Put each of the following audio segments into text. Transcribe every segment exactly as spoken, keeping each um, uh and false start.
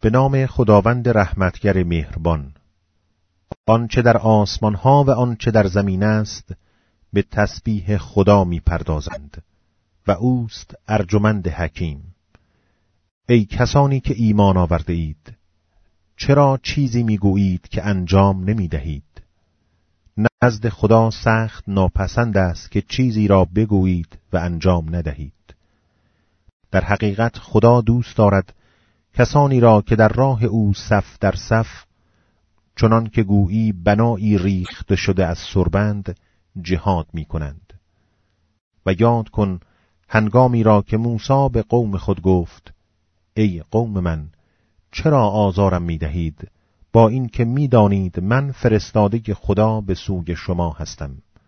به نام خداوند رحمتگر مهربان. آنچه در آسمان ها و آنچه در زمین است به تسبیح خدا می پردازند و اوست ارجمند حکیم. ای کسانی که ایمان آورده اید، چرا چیزی می گویید که انجام نمی دهید؟ نزد خدا سخت ناپسند است که چیزی را بگویید و انجام ندهید. در حقیقت خدا دوست دارد کسانی را که در راه او صف در صف، چنان که گویی بنایی ریخته شده از سربند، جهاد می کنند. و یاد کن هنگامی را که موسی به قوم خود گفت: ای قوم من، چرا آزارم می دهید با این که می دانید من فرستاده خدا به سوی شما هستم؟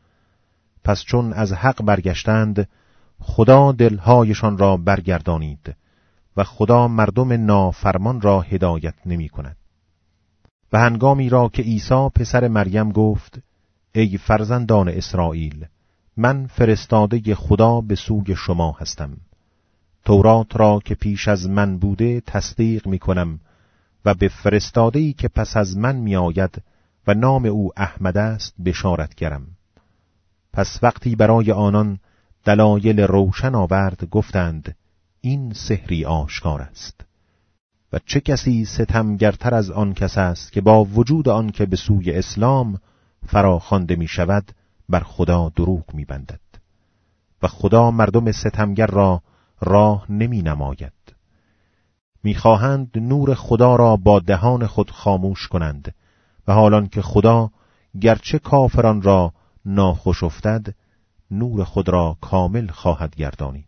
پس چون از حق برگشتند، خدا دلهایشان را برگردانید و خدا مردم نافرمان را هدایت نمی کند. و هنگامی را که عیسی پسر مریم گفت: ای فرزندان اسرائیل، من فرستاده خدا به سوی شما هستم، تورات را که پیش از من بوده تصدیق می کنم و به فرستاده‌ای که پس از من می آید و نام او احمد است بشارت گرم. پس وقتی برای آنان دلایل روشن آورد، گفتند: این سحری آشکار است. و چه کسی ستمگرتر از آن کس است که با وجود آن که به سوی اسلام فراخوانده می شود بر خدا دروغ می بندد و خدا مردم ستمگر را راه نمی نماید. می خواهند نور خدا را با دهان خود خاموش کنند و حالان که خدا گرچه کافران را ناخوش افتد، نور خود را کامل خواهد گردانید.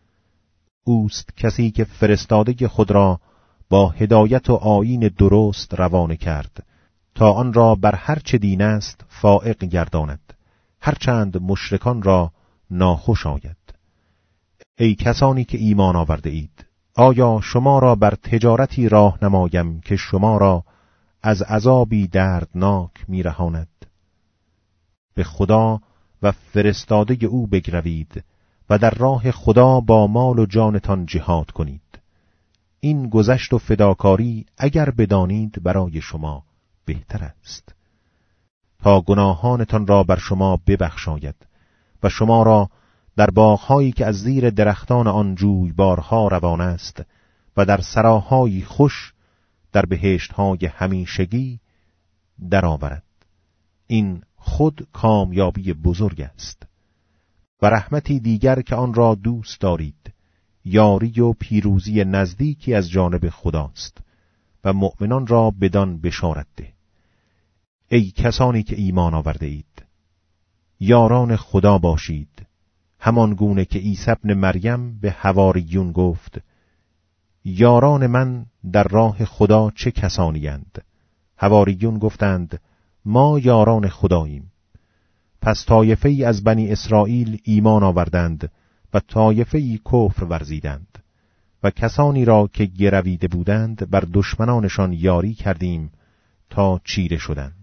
اوست کسی که فرستاده خود را با هدایت و آیین درست روانه کرد تا آن را بر هر چه دین است فائق گرداند، هرچند مشرکان را ناخوش آید. ای کسانی که ایمان آورده اید، آیا شما را بر تجارتی راه نمایم که شما را از عذابی دردناک میرهاند؟ به خدا و فرستاده او بگروید و در راه خدا با مال و جانتان جهاد کنید. این گذشت و فداکاری اگر بدانید برای شما بهتر است، تا گناهانتان را بر شما ببخشاید و شما را در باغ‌هایی که از زیر درختان آن جویبارها روان است و در سراهایی خوش در بهشت‌های همیشگی درآورد. این خود کامیابی بزرگ است. و رحمتی دیگر که آن را دوست دارید، یاری و پیروزی نزدیکی از جانب خداست و مؤمنان را بدان بشارت ده. ای کسانی که ایمان آورده اید، یاران خدا باشید، همان گونه که عیسی ابن مریم به حواریون گفت: یاران من در راه خدا چه کسانی اند؟ حواریون گفتند: ما یاران خداییم. پس طایفه ای از بنی اسرائیل ایمان آوردند و طایفه ای کفر ورزیدند و کسانی را که گرویده بودند بر دشمنانشان یاری کردیم تا چیره شدند.